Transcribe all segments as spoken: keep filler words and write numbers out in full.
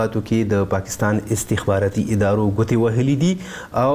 کې د پاکستان استخباراتي ادارو ګوتې وهلي دي او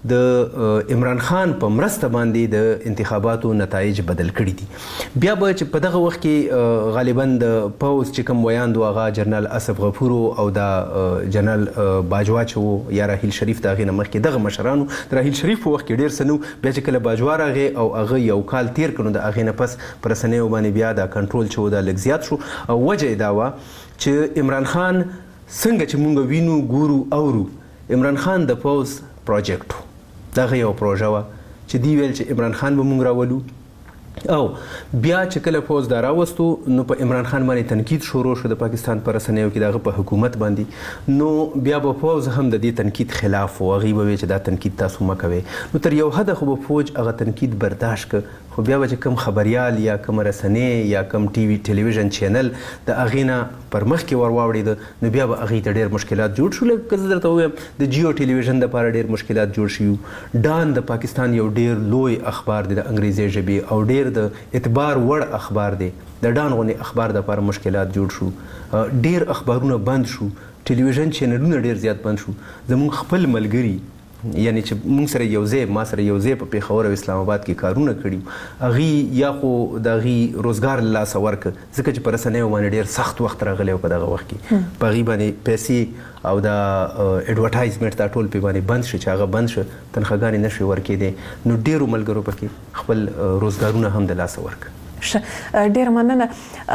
د عمران خان په مرسته باندې د انتخاباتو نتایج بدل کړي دي. بیا به چې په دغه وخت کې غالبا د پوز چې کوم ویاند و هغه جنرال اسف غفور او د جنرال باجوا چې و یا راحیل شریف د هغې نه مخکې دغه مشرانو د راحیل شریف په وخت کې ډېر څه نه و. بیا چې کله باجوا راغی او هغه یو کال تیر کړ نو د هغې نه پس په رسنیو باندې بیا دا کنټرول چې و دا لږ زیات شو. او وجه یې دا وه چې عمران خان څنګه چې مونږ وینو ګورو اورو عمران خان د پوز پروجیکټ و دغه یو پروژه وه چې دی ویل چې عمران خان به مونږ راولو او بیا چې کله پوز دا راوستو نو په عمران خان باندې تنقید شروع شو د پاکستان په رسنیو کې د هغه په حکومت باندې. نو بیا به پوز هم د دې تنقید خلاف و هغوی به ویل چې دا تنقید تاسو مه کوئ. نو تر یو حده خو به فوج هغه تنقید برداشت کړ خو بیا به چې کوم خبریال یا کوم رسنۍ یا کوم ټي وي ټلویزیون چینل د هغې نه پر مخکې ور واوړېده نو بیا به هغوی ته ډېر مشکلات جوړ شو. لکه زه درته ووایم د جیو ټلویزیون دپاره ډېر مشکلات جوړ شوي. ډان د پاکستان یو ډېر لوی اخبار دی د انګریزي ژبې او ډېر د اعتبار وړ اخبار دی. د ډان غوندې اخبار دپاره مشکلات جوړ شو. ډېر اخبارونه بند شو. ټلویزیون چینلونه ډېر زیات بند شو. زموږ خپل ملګري یعنی چې موږ سره یو ځای ما سره یو ځای په پېښور او اسلام آباد کې کارونه کړي هغوی یا خو د هغوی روزګار له لاسه ورکړه ځکه چې په رسنیو باندې ډېر سخت وخت راغلی و په دغه وخت کې په هغوی باندې پیسې او د اډورټایزمنټ دا ټول پې باندې بند شو چې هغه بند شو تنخواګانې نه شوې ورکېدې نو ډېرو ملګرو پکې خپل روزګارونه هم د لاسه ورکړه. ډېر مننه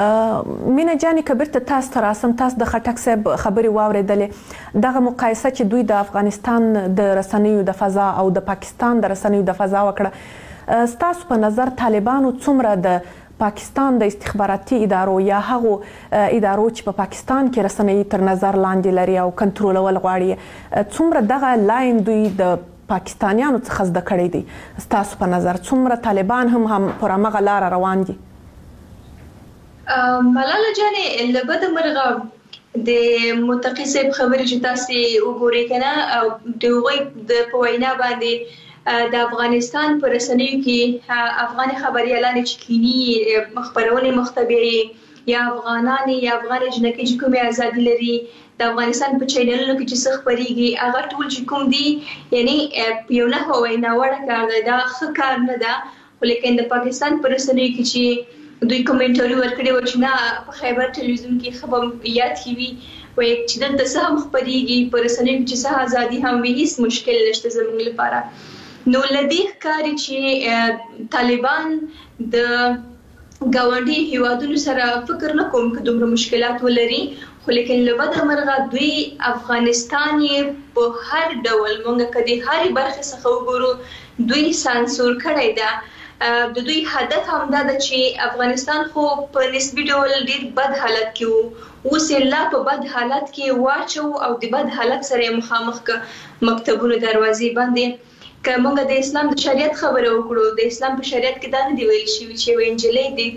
مینه جانې که بیرته تاسو ته راسم تاسو د خټک صاحب خبرې واورېدلې دغه مقایسه چې دوی د افغانستان د رسنیو د فضا او د پاکستان د رسنیو د فضا وکړه ستاسو په نظر طالبانو څومره د پاکستان د استخباراتي ادارو یا هغو ادارو چې په پاکستان کې رسنۍ تر نظر لاندې لري او کنټرولول غواړي څومره دغه لاین دوی د پاکستانیانو څخه زده کړی دی ستاسو په نظر څومره طالبان هم هم پر همغه لاره روان دي؟ ملاله جانې له بده مرغه د متقي صاحب خبرې چې تاسې وګورئ که نه د هغوی د په وینا باندې د افغانستان په رسنیو کې افغاني خبریالانې چې کینی خپرونې مختبرې یا افغانانې یا افغانې جنکۍ چې کومې ازادي لري د افغانستان په چینلونو کې چې څه خپرېږي هغه ټول چې کوم دي یعنی یو نحوه ویناوړه کار دی دا ښه کار نه ده. خو لیکن د پاکستان په رسنیو کې چې دوی کوم انټرویو ورکړی و چې نه په خیبر ټلویزیون کې ښه به یاد کې وي وایي چې دلته څه هم خپرېږي په رسنیو کې چې څه ازادي هم وي هېڅ مشکل نشته زموږ لپاره. نو له دې ښکاري چې طالبان د ګاونډي هیوادونو سره فکر نه کوم که دومره مشکلات ولري خو لیکن له بده مرغه دوی افغانستان یې په هر ډول موږ که د هرې برخې څخه وګورو دوی سانسور کړی ده. د دوی هدف همدا ده چې افغانستان خو په نسبي ډول ډېر بد حالت کې و اوس یې لا په بد حالت کې واچو او د بد حالت سره یې مخامخ که مکتبونو دروازې بندې. که موږ د اسلام د شریعت خبره وکړو د اسلام په شریعت کې دا نه دی ویل شوي چې یوه نجلۍ د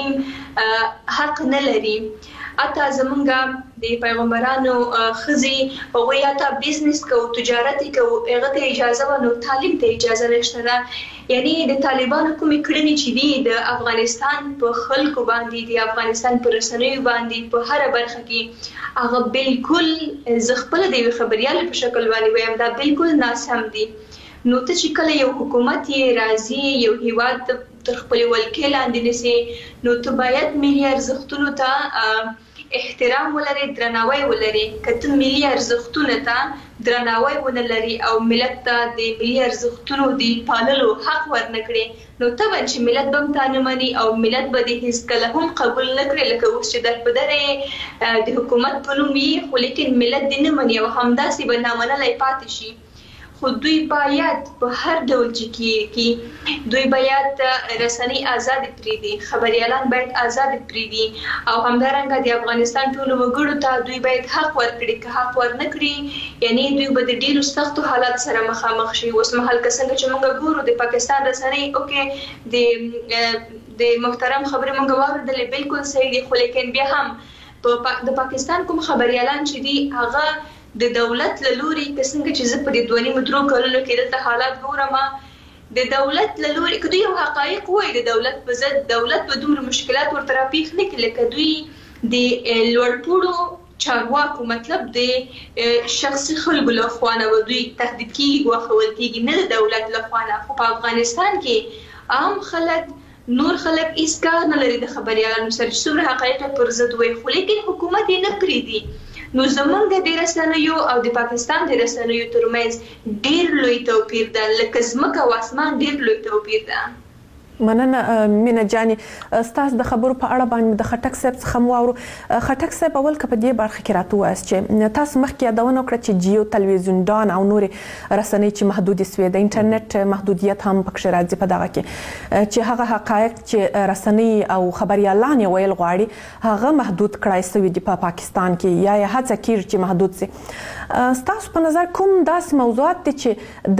تعلیم حق نه لري. حتی زمونږ د پیغمبرانو ښځې هغوی حتی بزنس کوو تجارت یې کوو هغه ته اجازه وه نو تعلیم ته اجازه نشته ده. یعنی د طالبانو کومې کړنې چې دي د افغانستان په خلکو باندې د افغانستان په رسنیو باندې په هره برخه کې هغه بالکل زه خپله د یوې خبریالې په شکل باندې وایم دا بالکل ناسم دي. نو ته چې کله یو حکومت یې راځي یو هیواد تر خپلې ولکې لاندې نیسي نو ته باید ملي ارزښتونو ته احترام ولري درناوی ولري. که ته ملي ارزښتونو ته درناوی ونه لري او ملت ته د ملي ارزښتونو د پاللو حق ورنه کړې نو طبعا چې ملت به هم تا نه مني او ملت به دې هېڅکله هم قبول نه کړي لکه اوس چې در په دره د حکومت په نوم وي خو لیکن ملت دې نه مني او همداسې به نامنلی پاتې شي. خو دوی باید په هر ډول چې کېږي دوی باید رسنۍ ازادې پرېږدي خبریالان باید ازادې پرېږدي او همدارنګه د افغانستان ټولو وګړو ته دوی باید حق ورکړي که حق ورنه کړي یعنی دوی به د ډېرو سختو حالات سره مخامخ شي. اوس مهال که څنګه چې موږ ګورو د پاکستان رسنۍ اوکې د د محترم خبرې موږ واورېدلې بالکل صحیح دي خو لیکن بیا هم د پاکستان کوم خبریالان چې دي هغه د دولت له لوري که څنګه چې زه په دې دوه نیمو درو کلونو کې دلته حالات ګورم د دولت له لوري که دوی یو حقایق وایي د دولت په ضد دولت به دومره مشکلات ورته راپېښ نه کړي لکه دوی د لوړپوړو چارواکو مطلب د شخصي خلکو لخوا نه دوی تهدید کیږي واخول کیږي نه د دولت لخوا نه. خو په افغانستان کې عام خلک نور خلک هیڅ کار نه لري د خبريالانو سره چې څومره حقایق پر ضد وي، خو لیکن حکومت یې نه پرېږدي. نو زمونږ د رسنیو او د پاکستان د رسنیو ترمنځ ډېر لوی توپیر ده، لکه ځمکه او اسمان ډېر لوی توپیر ده. مننه مینا جاني، ستاسو د خبرو په اړه باندې د خټک صاحب څخه مو واورو. خټک صاحب اول که په دې برخه کې راته ووایاست چې تاسو مخکې یادونه وکړه چې جیو تلویزیون او نورې رسنۍ چې محدودې سوې د انټرنیټ محدودیت هم پکښې راځي په دغه کې چې هغه حقایق چې رسنۍ او خبریالان یې ویل غواړي هغه محدود کړای سوي دي په پا پاکستان کې یا یې هڅه کیږي چې محدود سي. ستاسو په نظر کوم داسې موضوعات دي چې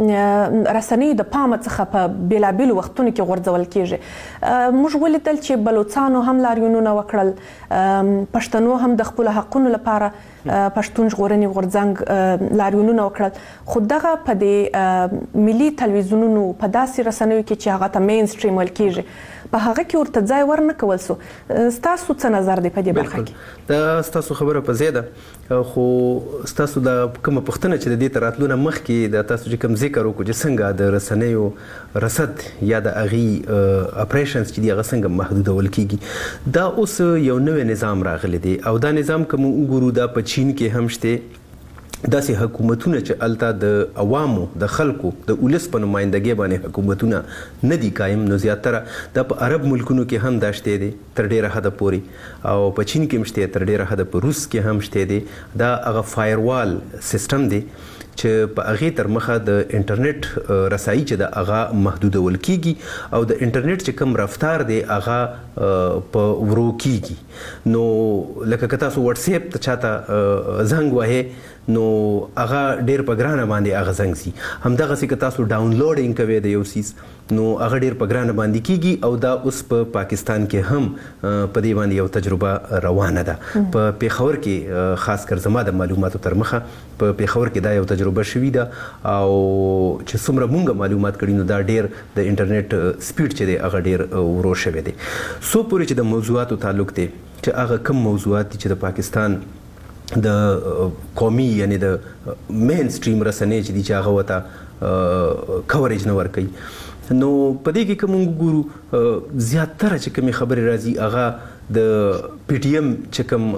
د رسنیو د پامه څخه په بېلابېلو وختونو کې غورځول کیږي؟ موږ ولیدل چې بلوڅانو هم لاریونونه وکړل، پښتنو هم د خپل حقونو لپاره پښتون ژغورنې غورځنګ لاریونونه وکړل، خو دغه په دې ملي تلویزیونونو په داسې رسنیو کې چې هغه ته مین سټریم ویل کیږي په هغه کې ورته ځای ورنه کول سو. ستاسو څه نظر دی په دې برخه کې؟ دا ستاسو خبره په ځای ده، خو ستاسو د کومه پوښتنه چې د دې تر راتلو نه مخکې د تاسو چې کوم ذکر وکړو چې څنګه د رسنیو رصد یا د هغې اپریشنز چې دي هغه څنګه محدودول کیږي، دا اوس یو نوی نظام راغلی دی او دا نظام که موږ وګورو دا په چین کې هم شته. داسې حکومتونه چې الته د عوامو د خلکو د ولس په نمایندګۍ باندې حکومتونه نه دي قایم، نو زیاتره دا په عرب ملکونو کې هم دا شته دي تر ډیره حده پورې، او په چین کې هم شته، تر ډیره حده په روس کې هم شته دي. دا هغه فایروال سیستم دی چې په هغې تر مخه د انټرنیټ رسایي چې د هغه محدودول کیږي او د انټرنیټ چې کوم رفتار دی هغه په ورو کیږي. نو لکه که تاسو واتس اپ ته چاته زنګ وهئ نو هغه ډیر په ګرانه باندې هغه زنګ سي، همدغسې که تاسو ډاونلوډینګ کوئ د یو سیز نو هغه ډیر په ګرانه باندې کیږي او دا اوس په پا پاکستان کې هم په دې باندې یو تجربه روانه ده. په پیښور کې خاص کر زما د معلوماتو تر مخه په پیښور کې دا یو تجربه شوې ده او چې څومره مونږ معلومات کړي نو دا ډیر د انټرنیټ سپیډ چې دی هغه ډیر ورو شوی دی. سو پورې چې د موضوعاتو تعلق دی چې هغه کوم موضوعات دي چې د پاکستان د قومي یعنی د مین سټریم رسنۍ چې دي چې هغه ورته کوریج نه ورکوي، نو په دې کې که موږ وګورو زیاتره چې کومې خبرې راځي هغه د پی ټي ایم چې کوم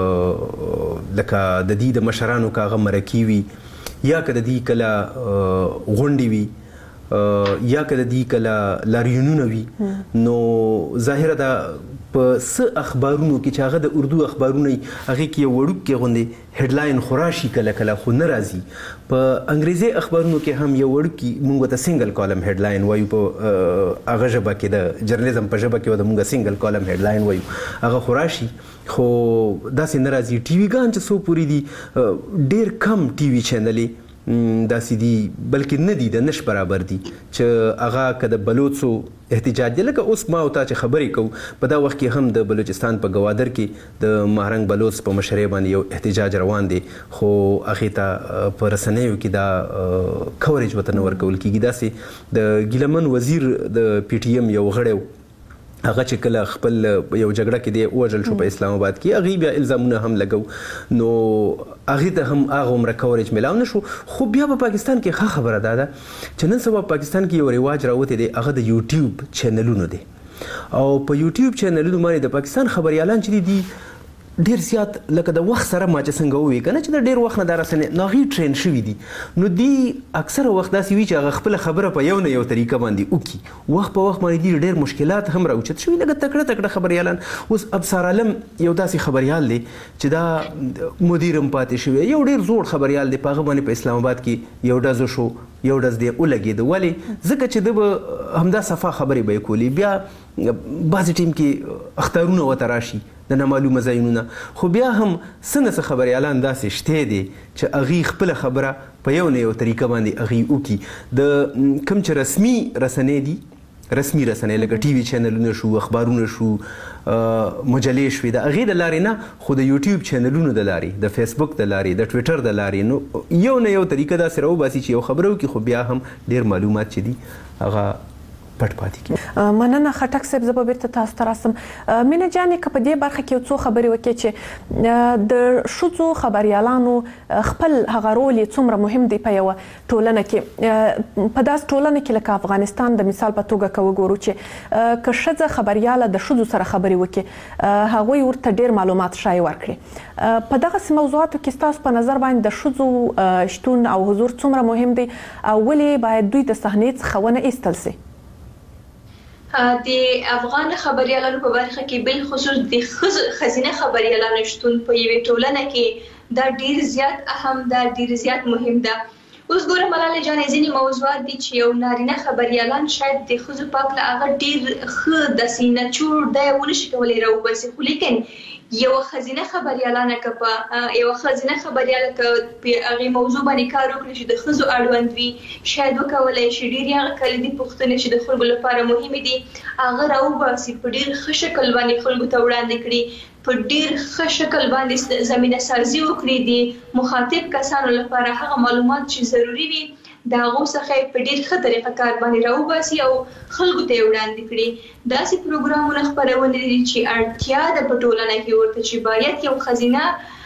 لکه د دې د مشرانو که هغه مرکې وي یا که د دې کله غونډې وي یا که د دې کله لاریونونه وي، نو ظاهره ده په څه اخبارونو کې چې هغه د اردو اخبارونه وي هغې کې یو وړوکې غوندې هیډلاین خو راشي کله کله خو نه راځي. په انګریزي اخبارونو کې هم یو وړوکې موږ ته سنګل کالم هیډلاین وایو، په هغه ژبه کې د جرنالیزم په ژبه کې موږ سنګل کالم هیډلاین وایو، هغه خو راشي خو داسې نه راځي. ټي وي ګان چې څو پورې دي ډېر کم ټي وي چینلې داسې دي بلکې نه دي د نش برابر دي چې هغه که د بلوڅو احتجاج دی، لکه اوس ما او تا چې خبرې کوو په دا وخت کې هم د بلوچستان په ګوادر کې د مهرنګ بلوڅ په مشرۍ باندې یو احتجاج روان دی، خو هغې ته په رسنیو کې دا کوریج ورته نه ورکول کیږي. داسې د ګیلمن وزیر د پی ټي ایم یو غړی هغه چې کله خپل یو جګړه کې دی ووژل شو په اسلام آباد کې، هغې بیا الزامونه هم لګو، نو هغې ته هم هغه عمره کوریج میلاو نه شو. خو بیا په پاکستان کې ښه خبره دا ده چې نن سبا پاکستان کې یو رواج راوتی دی، هغه د یوټیوب چینلونو دی او په یوټیوب چینلونو باندې د پاکستان خبریالان چې دي ډیر زیات لکه د وخت سره ما چې څنګه ووایي که نه چې د ډېر وخت نه دا رسنې نو هغې ټرین شوي دي، نو دوی اکثره وخت داسې وي چې هغه خپله خبره په یو نه یو طریقه باندې وکړي. وخت په وخت باندې دوی ډېر مشکلات هم راوچت شوي، لکه تکړه تکړه خبریالان. اوس ابصار عالم یو داسې خبریال دی چې دا مدیر هم پاتې شوی، یو ډېر زوړ خبریال دی، په هغه باندې په اسلام آباد کې یو ډزو شو، یو ډز دی ولګېده. ولې؟ ځکه چې ده به همدا صفا خبرې به یې کولې، بیا بعضې ټیم کې اختارونه ورته راشي د نامعلومه ځایونو، خو بیا هم څه نه څه خبریالان داسې شته دي چې هغې خپله خبره په یو نه یو طریقه باندې هغې وکړي. د کوم چې رسمي رسنۍ دي، رسمي رسنۍ لکه ټي وي چینلونه شو، اخبارونه شو، مجلې شوې، د هغې د لارې نه، خو د یوټیوب چینلونو د لارې، د فیسبوک د لارې، د ټویټر د لارې، نو یو نه یو طریقه داسې راوباسي چې یو خبره وکړي، خو بیا هم ډېر معلومات چې دي هغه پټ پاتې کیږي. مننه خټک صاحب، زه به بیرته تاسو ته راسم. مینه جانې که په دې برخه کې یو څو خبرې وکړي چې د ښځو خبریالانو خپل هغه رول یې څومره مهم دی په یوه ټولنه کې، په داسې ټولنه کې لکه افغانستان د مثال په توګه که وګورو چې که ښځه خبریاله د ښځو سره خبرې وکړي هغوی ورته ډېر معلومات شایع ورکړي. په دغسې موضوعاتو کې ستاسو په نظر باندې د ښځو شتون او حضور څومره مهم دی او ولې باید دوی د صحنې څخه ونه ایستل سي؟ د افغان خبریالانو په برخه کې بل خصوص د خزینه خبریالانو شتون په یوه ټولنه کې دا ډیر زیات اهم ده، ډیر زیات مهم ده. اوس ګوره ملاله جانې ځینې موضوعات دي چې یو نارینه خبریالان شاید د ښځو پاک له هغه ډیر ښه د سینه چور دی ونشي کولی راوباسي، خو لیکن یو خزینه خبریالانه که په یو خزینه خبریاله که په هغې موضوع باندې کار وکړي چې د ښځو اړوند وي شاید وکولی شي ډېرې هغه کلیدي پوښتنې چې د خلکو لپاره مهمې دي هغه راوباسي، په ډېر ښه شکل باندې خلکو ته وړاندې کړي، په ډېر ښه شکل باندې زمینه سازي وکړي د مخاطب کسانو لپاره هغه معلومات چې ضروري وي د هغو څخه په ډېر ښه طریقه کار باندې راوباسي او خلکو ته یې وړاندې کړي. داسې پروګرامونه خپرونې دي چې اړتیا ده په ټولنه کې ورته چې باید یو ښځینه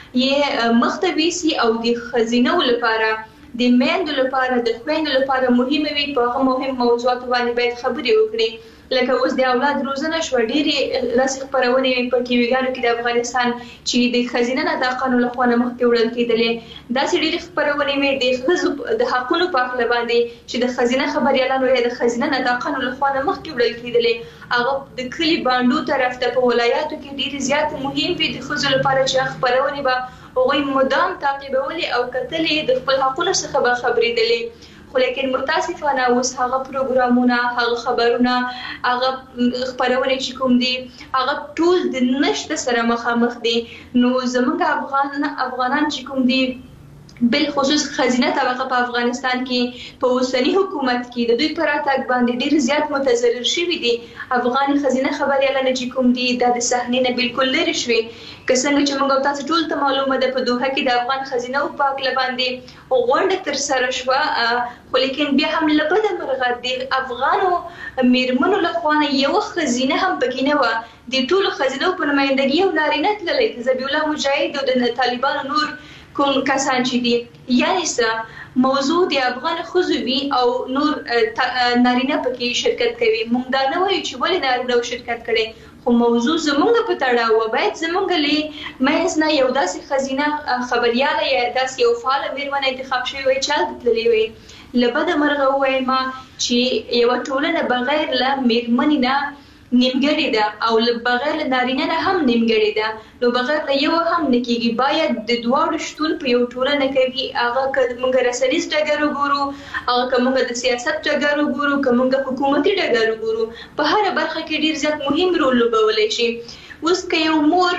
یې مخ ته ویسي او د ښځینو لپاره د میندو لپاره د خویندو لپاره مهمه وي، په هغه مهم موضوعاتو باندې باید خبرې وکړي. لکه اوس د اولاد روزنه شوه، ډېرې داسې خپرونې وي په ټیویګانو کې د افغانستان چې د ښځینه نطاقانو لخوا نه مخکې وړل کېدلې. داسې ډېرې خپرونې وي د ښځو د حقونو په هکله باندې چې د ښځینه خبریالانو یا د ښځینه نطاقانو لخوا نه مخکې وړل کېدلې. هغه د کلي بانډو طرف ته په ولایاتو کې ډېرې زیات مهم وي د ښځو لپاره چې خپرونې به هغوی مدام تعقیبولې او کتلې د خپل حقونو څخه به خبرېدلې. خو لیکن متاسفانه اوس هغه پروګرامونه، هغه خبرونه، هغه خپرونې چې کوم دي هغه ټول د نشته سره مخامخ دي. نو زموږ افغان افغانان چې کوم دي بالخصوص خزینه طبقه په افغانستان کې په اوسني حکومت کې د دوی پر راتګ باندې ډېر زیات متضرر شوي دي. افغان خزینه خبریالانو چې کوم دي دا د صحنې نه بالکل لرې شوي. که څنګه چې موږ تاسو ټول ته معلومه ده په دوحه کې د افغان خزینه په هکله باندې غونډه ترسره شوه، خو لیکن بیا هم له بده مرغه د افغانو میرمنو لخوا نه یوه خزینه هم پکې نه وه. د ټولو خزینو په نمایندګي یو نارینه تللی، ذبیح الله مجاهد او د طالبانو نور کوم کسان چې دي، یعنی څه موضوع د افغان ښځو وي او نور نارینه پکې شرکت کوي. موږ دا نه وایو چې ولې نارینه شرکت کړي، خو موضوع زموږ په تړاو وه. باید زموږ له منځ نه یو داسې ښځینه خبریاله یا داسې یو فعاله مېرمنه انتخاب شوې وای چې هلته تللې وای. له بده مرغه ووایم چې یوه ټولنه بغیر له مېرمنې نه نیمګړې ده او بغیر له نارینه نه هم نیمګړې ده. نو بغیر له یو هم نه کېږي. باید د دواړو شتون په یو ټولنه کې وي. هغه که موږ رسنیز ډګر وګورو، هغه که موږ د سیاست ډګر وګورو، که موږ حکومتي ډګر وګورو، په هره برخه کې ډېر زیات مهم رول لوبولی شي. اوس که یو مور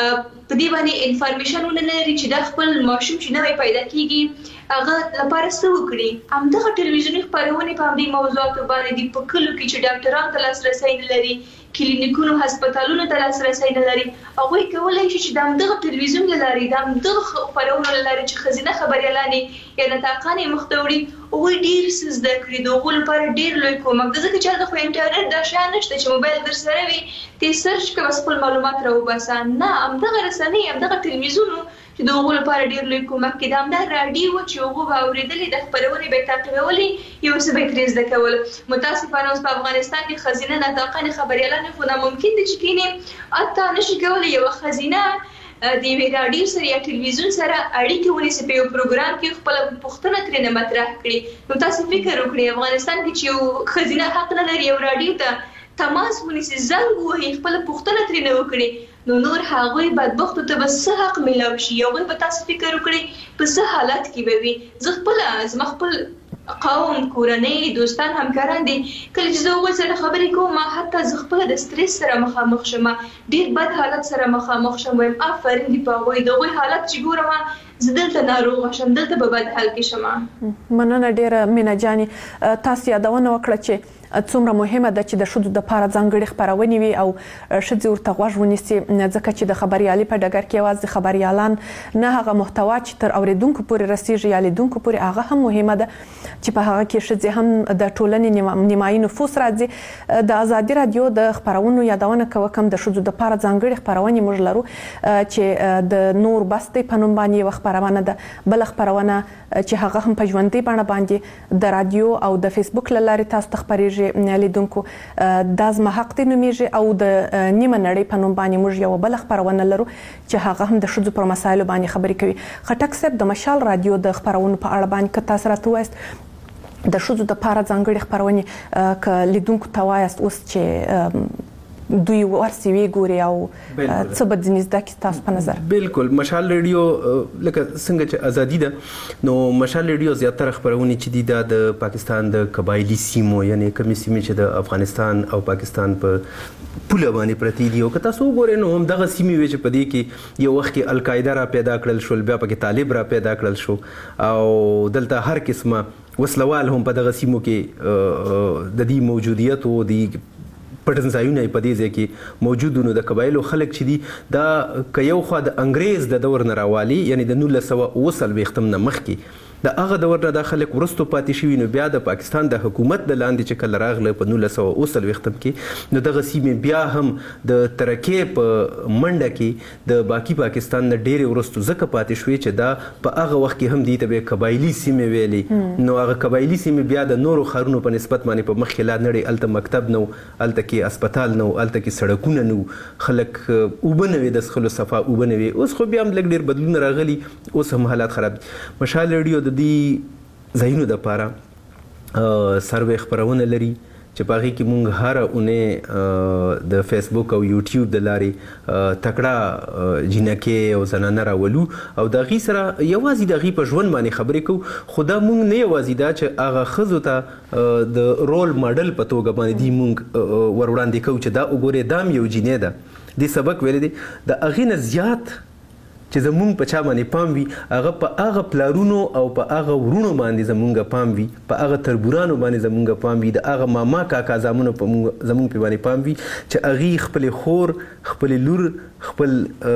په دې باندې انفارمیشن ونه لري چې دا خپل ماشوم چې نوی پیدا کېږي هغه لپاره څه وکړي، همدغه ټلویزیوني خپرونې په همدې موضوعاتو باندې دي. په کلو کې چې ډاکټرانو ته لاسرسی نه لري، کلینیکونو هسپتالونو ته لاسرسی نه لري، هغوی کولی شي چې د همدغه ټلویزیون له لارې د همدغه خپرونو له لارې چې ښځینه خبریالانې یا نطاقانې مخ ته وړي، هغوی ډېر څه زده کړي. د هغو لپاره ډېر لوی کومک ده، ځکه چې هلته خو انټرنټ دا شیان نشته چې موبایل در سره وي ته سرچ کوه بس خپل معلومات راوباسه. نه، همدغه رسنۍ، همدغه ټلویزیون چې د هغو لپاره ډېر لوی کومک کوي. د همدا راډیو و چې هغو به اورېدلې، د خپرونې به یې تعقیبولې، یو څه به یې ترې زده کول. متاسفانه اوس په افغانستان کې ښځینه نطاقانې خبریالانې خو ناممکن دي چې کینې حتی نشي کولی یوه ښځینه د یوې راډیو سره یا ټلویزیون سره اړیکې ونیسي، په یو پروګرام کې خپله پوښتنه ترېنه مطرح کړي. نو تاسو فکر وکړئ افغانستان کې چې یو ښځینه حق نه لري یو راډیو ته تماس ونیسي، زنګ ووهي، خپله پوښتنه ترېنه وکړي، نو نور هغوی بدبختو ته به څه حق میلاو شي؟ هغوی به تاسو فکر وکړئ په څه حالت کې به وي. زه خپله زما خپل قوم، کورنۍ، دوستان، همکاران دي، کله چې زه هغوی سره خبرې کوم حتی زه خپله د سترس سره مخامخ شم، ډېر بد حالت سره مخامخ شم، وایم آفرین دي په هغوی. د هغوی حالت چې ګورم زه دلته ناروغه شم، دلته په بد حال کې شم. مننه ډېره مینا جانې. تاسو یادونه وکړه چې څومره مهمه ده چې د ښځو دپاره ځانګړې خپرونې وي او ښځې ورته غوږ ونیسي، ځکه چې د خبریالۍ په ډګر کې یوازې خبریالان نه، هغه محتوا چې تر اورېدونکو پورې رسیږي یا لیدونکو پورې هغه هم مهمه ده چې په هغه کې ښځې هم د ټولنې نیمایي نفوس راځي. د ازادي راډیو د خپرونو یادونه کوم د ښځو دپاره ځانګړې خپرونې موږ لرو چې د نور بس دی په نوم باندې یوه خپرونه ده، بله خپرونه چې هغه هم په ژوندۍ بڼه باندې د راډیو او د فیسبوک له لارې تاسو ته خپرېږي لیدونکو، دا زما حق دی نومیږي، او د نیمه نړۍ په نوم باندې موږ یوه بله خپرونه لرو چې هغه هم د ښځو پر مسایلو باندې خبرې کوي. خټک صاحب د مشال راډیو د خپرونو په اړه باندې که تاسو راته ووایاست د ښځو دپاره ځانګړې خپرونې که لیدونکو ته وایاست اوس چې دوی ورسي وی ګوري او څه به ځینې زده کړي تاسو په نظر؟ بالکل مشال ریډیو لکه څنګه چې ازادي ده نو مشال ریډیو زیاتره خپرونې چې دي دا د پاکستان د قبایلي سیمو یعنې کومې سیمې چې د افغانستان او پاکستان په پوله باندې پرتې دي، او که تاسو وګورئ نو همدغه سیمې وې چې په دې کې یو وخت کې القاعده را پیدا کړل شول، بیا پکې طالب را پیدا کړل شو، او دلته هر قسمه وسلوال هم په دغه سیمو کې د دې موجودیت او د پټن ځایونه په دې ځای کې موجود نو د قبایلو خلک چې دي دا که یو خوا د انګریز د دور نه راوالي یعنی د نولس سوه اوه څلوېښتم نه مخکې د هغه دور نه دا خلک وروستو پاتې شوي، نو بیا د پاکستان د حکومت د لاندې چې کله راغله په نولس سوه اوه څلوېښتم کې نو دغه سیمې بیا هم د ترکیې په منډه کې د باقي پاکستان نه ډېرې وروستو ځکه پاتې شوې چې دا په هغه وخت کې هم دې ته به قبایلي سیمې ویلې، نو هغه قبایلي سیمې بیا د نورو ښارونو په نسبت باندې په مخکې لا نړۍ هلته مکتب نه و، هلته کې اسپتال نه و، هلته کې سړکونه نه و، خلک اوبه نه وې د څښلو صفا اوبه نه وې. اوس خو بیا هم لږ ډېر بدلون راغلي، اوس هم حالات خراب دي. مشال ریډیو د دې ځایونو دپاره سروې خپرونه لري چې په هغې کې موږ هره اونۍ د فیسبوک او یوټیوب د لارې تکړه جینکې او زنانه راولو او د هغې سره یوازې د هغې په ژوند باندې خبرې کوو، خو دا موږ نه یوازې دا چې هغه ښځو ته د رول ماډل په توګه باندې دې موږ ور وړاندې کوو چې دا وګورئ دا هم یو جینۍ ده، دې سبق ویلی دی، د هغې نه زیات چې زمونږ په چا باندې پام وي هغه په هغه پلارونو او په هغه ورونو باندې زمونږ پام وي، په هغه تربورانو باندې زمونږ پام وي، د هغه ماما کاکا زامنو په زمونږ په باندې پام وي چې هغې خپلې خور، خپلې لور، خپل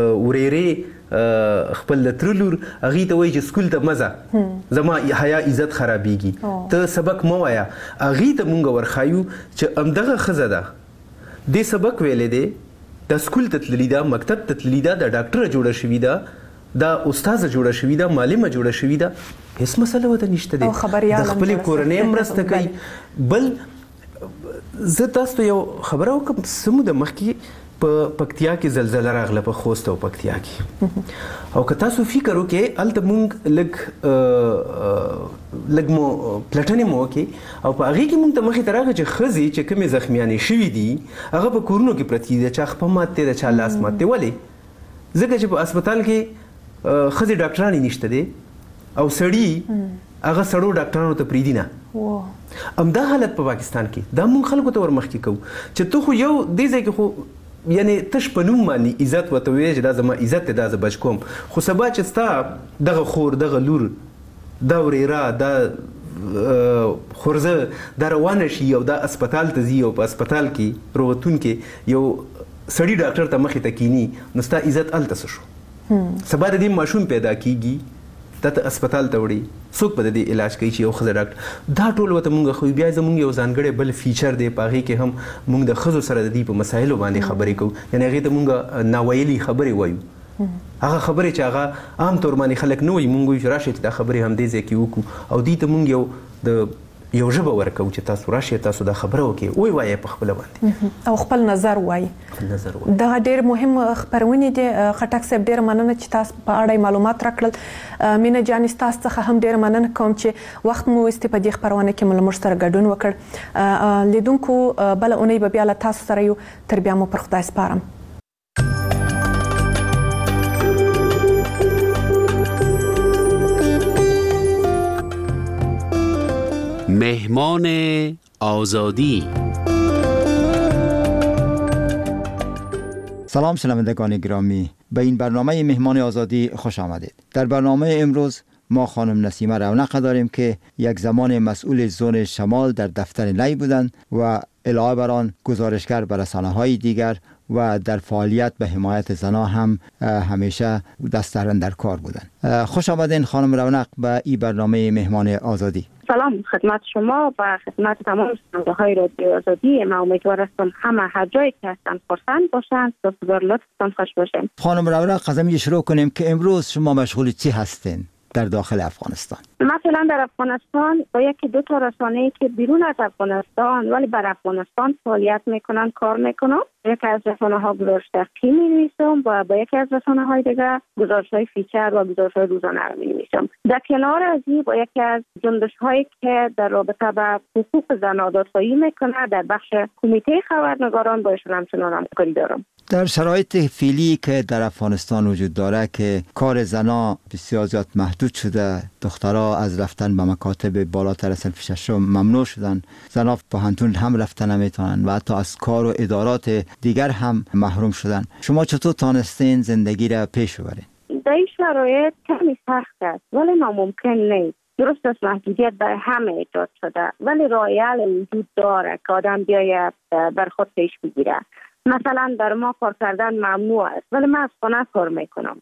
ورېرې، خپل د تره لور هغې ته وایي چې سکول ته مه ځه، زما حیا عزت خرابېږي، ته سبق مه وایه. هغې ته مونږ ورښایو چې همدغه ښځه ده، دې سبق ویلی دی، دا سکول ته تللي ده، مکتب ته تللي ده، دا ډاکټره جوړه شوې ده، دا استاذه جوړه شوې ده، معلمه جوړه شوې ده، هېڅ مسله ورته نشته دی، د خپلې کورنۍ مرسته کوي. بل زه تاسو ته یو خبره وکړم، څه موده مخکې په پکتیا کې زلزله راغله، په خوست او پکتیا کې، او که تاسو فکر وکړئ هلته موږ لږ لږ مو پلټنې مو وکړې او په هغې کې موږ ته مخې ته راغی چې ښځې چې کومې زخمیانې شوي دي هغه په کورونو کې پرتې دي، د چا خپه مات دی، د چا لاس مات دی. ولې؟ ځکه چې په اسپتال کې ښځې ډاکټرانې نشته دی او سړي هغه سړو ډاکټرانو ته پرېږدي نه. همدا حالت په پاکستان کې، دا موږ خلکو ته ورمخکې کوو چې ته خو یو دې ځای کې خو یعنې تش په نوم باندې عزت ورته وایې چې دا زما عزت دی، دا زه بچ کوم، خو سبا چې ستا دغه خور، دغه لور، دا ورېره، دا خورزه دا روانه شي او دا اسپتال ته ځي او په اسپتال کې روغتون کې یو سړي ډاکټر ته مخې ته کینی، نو ستا عزت هلته څه شو؟ سبا د دې ماشوم پیدا کیږي، دا ته اسپتال ته وړي، څوک به د دې علاج کوي چې یو ښځه ډاکټر، دا ټول ورته مونږ خو بیا زمونږ یو ځانګړی بل فیچر دی، په هغې کې هم مونږ د ښځو سره د دې په مسایلو باندې خبرې کوو، یعنې هغې ته مونږ ناویلي خبرې وایو، هغه خبرې چې هغه عام طور باندې خلک نه وایي، مونږ وایو چې راشئ چې دا خبرې همدې ځای کې وکړو، او دې ته مونږ یو د یو ژبه ورکوو چې تاسو راشئ، تاسو دا خبره وکړئ، وی وایئ په خپله باندې او خپل نظر وایي. دغه ډېر مهم خپرونې دي. خټک صاحب ډېره مننه چې تاسو په اړه معلومات راکړل. مینه جانې ستاسو څخه هم ډېره مننه کوم چې وخت مو ویستې په دې خپرونه کې مو له موږ سره ګډون وکړ. لیدونکو بله اونۍ به بیا له تاسو سره یو، تر بیا مو پر خدای سپارم. مهمان آزادی. سلام شنوندگان گرامی، به این برنامه مهمان آزادی خوش آمدید. در برنامه امروز ما خانم نسیمه رونق داریم که یک زمان مسئول زون شمال در دفتر نی بودند و علاوه بر آن گزارشگر بر رسانه‌های دیگر و در فعالیت به حمایت زنان هم همیشه دست در کار بودند. خوش آمدین خانم رونق به این برنامه مهمان آزادی. سلام خدمت شما و خدمت تمام شنونده های رادیو آزادی. ما امیدوار هستم همه هر جایی که هستن خرسند باشند و بر لطفتان خوش باشین. خانم رونق از همین شروع کنیم که امروز شما مشغول چی هستین در داخل افغانستان؟ مثلا در افغانستان با یکی دو تا رسانه‌ای که بیرون از افغانستان ولی بر افغانستان فعالیت میکنن کار میکنم. یکی از رسانه‌ها گزارش دقیقی می‌نویسم و با یکی از رسانه‌های دیگر گزارش‌های فیچر و گزارش‌های روزانه رو می‌نویسم. در کنار از این با یکی از جنبش‌هایی که در رابطه با حقوق زنان دادخواهی میکنه در بخش کمیته خبرنگاران با ایشون همچنان همکاری دارم. در شرایط فعلی که در افغانستان وجود داره که کار زنان بسیار زیاد محدود شده، دخترها از رفتن به مکاتب بالاتر از صنف ششم ممنوع شدن، زنان پوهنتون هم رفتن نمیتونن و حتی از کار و ادارات دیگر هم محروم شدن. شما چطور تانستین زندگی را پیش ببرین؟ در این شرایط کمی سخت است ولی ناممکن نیست. درست است محدودیت برای همه ایجاد شده ولی راه حل وجود داره که آدم بیاید بر خود پیش بگیره. مثلا در ما کار کردن ممنوع است ولی من از خانه کار میکنم.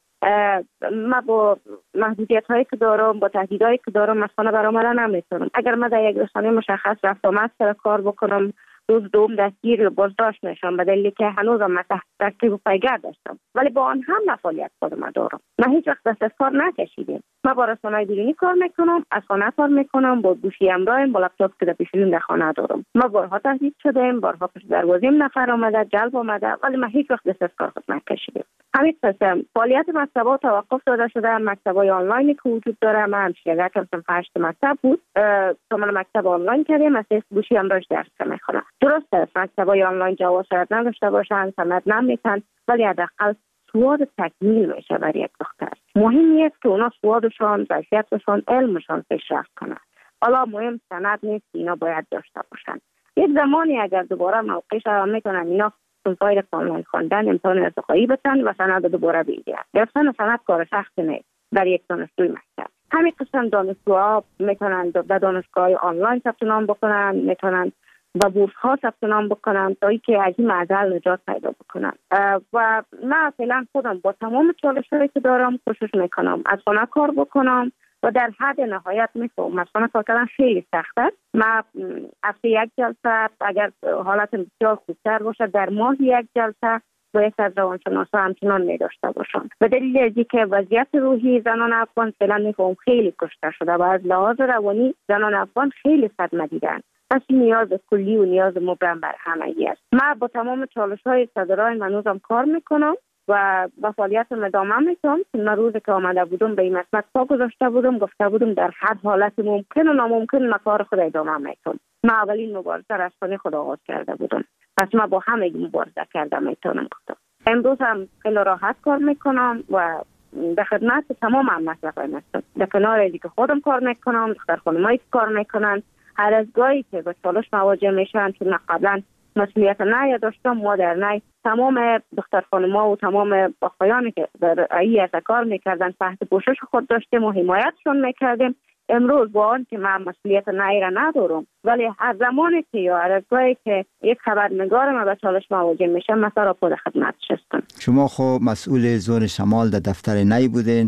من با محدودیت هایی که دارم با تهدیدهایی که دارم از خانه برآمدن نمیتونم. اگر من در یک رسانه مشخص رفت آمد سر کار بکنم روز دوم دستگیر بازداشت میشم به دلیلی که هنوزم من تحت تعقیب و پیگرد داشتم ولی با آن هم نه فعالیت خودم دارم. من هیچ وقت دست از کار نکشیدم. من با رسانه‌های بیرونی کار میکنم، از خانه کار میکنم، با گوشی همراهم، با لپتاپ که در پیشونیم در خانه دارم. ما بارها تهدید شدیم، بارها پشت دروازیم نفر آمده، جلب آمده ولی من هیچ وقت دست از کار خود نکشیدم. همین قسم فعالیت مکتب‌ها توقف داده شده. مکتب‌های آنلاینی که وجود داره من شاگرد کردم هشت مکتب بود. تو من مکتب آنلاین کردیم از گوشی همراهم درس میخونم. درست است مکتب‌های آنلاین جواز شاید نداشته باشن، سند نمیتن ولی حداقل سواد تکمیل میشه برای یک دختر. مهم نیست که اونا سوادشان، ظرفیتشان، علمشان پیشرفت کنه. حالا مهم سند نیست، اینا باید داشته باشن. یک زمانی اگر دوباره موقعش را میکنن اینا سنفای آنلاین خواندن امتحان ارتقایی بتن و سند دوباره بگیرن. گرفتن سند کار سخت نیست برای یک دانشجوی مکتب. همین قسم دانشجوها میتونن در دانشگاه آنلاین ثبت نام بکنن، میتونن و بورس ها ثبت نام بکنن تا اینکه از این معضل نجات پیدا بکنن. و من فعلا خودم با تمام چالش‌هایی که دارم کوشش میکنم از خانه کار بکنم و در حد نهایت میفهمم از خانه کار کردن خیلی سخت است. من هفته یک جلسه اگر حالت بسیار خوبتر باشه در ماه یک جلسه با یک از روانشناسا همچنان می داشته باشم. به دلیل از که وضعیت روحی زنان افغان فعلا میفهمم خیلی کشته شده و از لحاظ روانی زنان افغان خیلی صدمه دیدن. پس نیاز کلی و نیاز مبرم بر همگی است. من با تمام چالش‌های صدرای منوزم کار میکنم و با فعالیتم ادامه میدم. من روزی که آمده بودم به این مسئله پا گذاشته بودم، گفته بودم در هر حالت ممکن و ناممکن من کار خود ادامه میدم. من اولین مبارزه را از خانه خود آغاز کرده بودم. پس من با همگی مبارزه کرده میتونم گفتم. امروز هم خیلی راحت کار میکنم و به خدمت تمام هم مسئله هستم. در کنار ازی که خودم کار میکنم، دختر خانمایی که کار میکنن، هر از گاهی که به چالش مواجه میشن چون قبلا مسئولیت نه داشتم ما در نه تمام دختر خانم‌ها و تمام آقایانی که در ای کار میکردن تحت پوشش خود داشتیم و حمایتشون میکردیم. امروز با آن که من مسئولیت نه را ندارم ولی هر زمانی که یا هر از گاهی که یک خبرنگار ما به چالش مواجه میشه من سر خود خدمتش هستم. شما خب مسئول زون شمال در دفتر نی بودین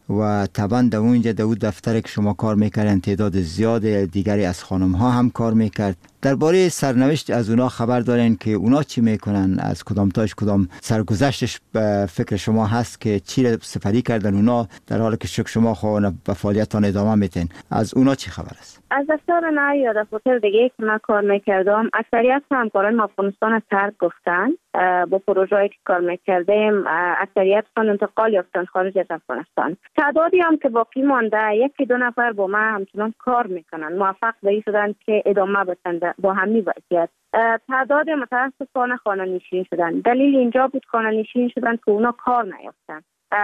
و طبعا در اونجا در اون دفتر که شما کار میکردن تعداد زیاد دیگری از خانم ها هم کار میکرد. درباره سرنوشت از اونا خبر دارین که اونا چی میکنن؟ از کدام تاش کدام سرگذشتش به فکر شما هست که چی را سپری کردن اونا در حالی که شک شما خواهن به فعالیتان ادامه میتین؟ از اونا چی خبر است؟ از دفتر نه یا دفتر دیگه که من کار میکردم اکثریت همکاران افغانستان ترک گفتن. با پروژه‌ای که کار میکردیم اکثریت خان انتقال یافتن خارج از افغانستان. تعدادی هم که باقی مانده یکی دو نفر با من همچنان کار میکنن موفق به این شدن که ادامه بدن با همین وضعیت. تعداد متاسفانه خانه نشین شدن. دلیل اینجا بود خانه نشین شدن که اونا کار نیافتن.